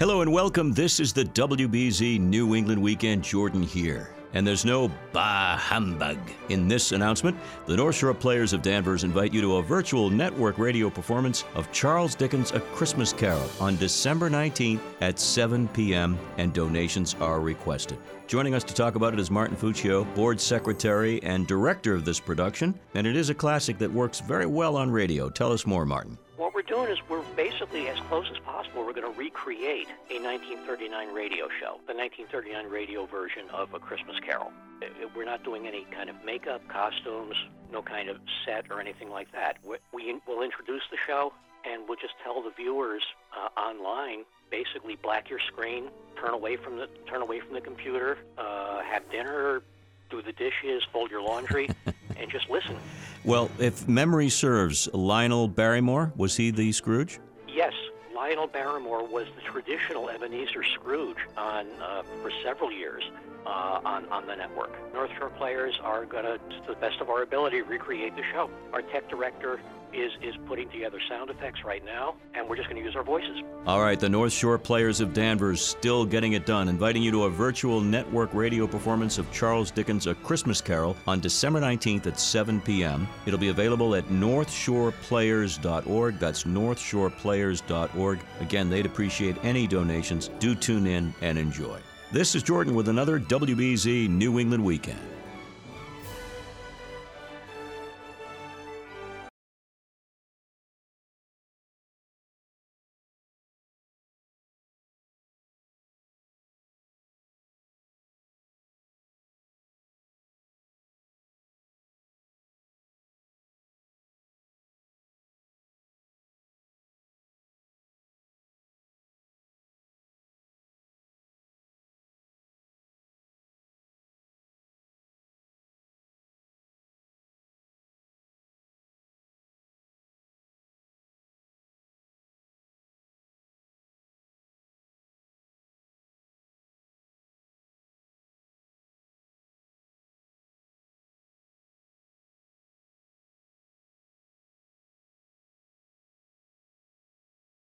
Hello and welcome. This is the WBZ New England Weekend. Jordan here. And there's no bah humbug in this announcement. The North Shore Players of Danvers invite you to a virtual network radio performance of Charles Dickens' A Christmas Carol on December 19th at 7 p.m. and donations are requested. Joining us to talk about it is Martin Fuccio, board secretary and director of this production, and it is a classic that works very well on radio. Tell us more, Martin. What we're doing is we're basically, as close as possible, we're going to recreate a 1939 radio show, the 1939 radio version of A Christmas Carol. We're not doing any kind of makeup, costumes, no kind of set or anything like that. We will introduce the show, and we'll just tell the viewers online, basically black your screen, turn away from the computer, have dinner, do the dishes, fold your laundry, and just listen. Well, if memory serves, Lionel Barrymore, was he the Scrooge? Yes, Lionel Barrymore was the traditional Ebenezer Scrooge for several years on the network. North Shore Players are going to, to the best of our ability, recreate the show. Our tech director is putting together sound effects right now, and we're just going to use our voices. All right, the North Shore Players of Danvers still getting it done, inviting you to a virtual network radio performance of Charles Dickens' A Christmas Carol on December 19th at 7 p.m. It'll be available at northshoreplayers.org. That's northshoreplayers.org. Again, they'd appreciate any donations. Do tune in and enjoy. This is Jordan with another WBZ New England Weekend.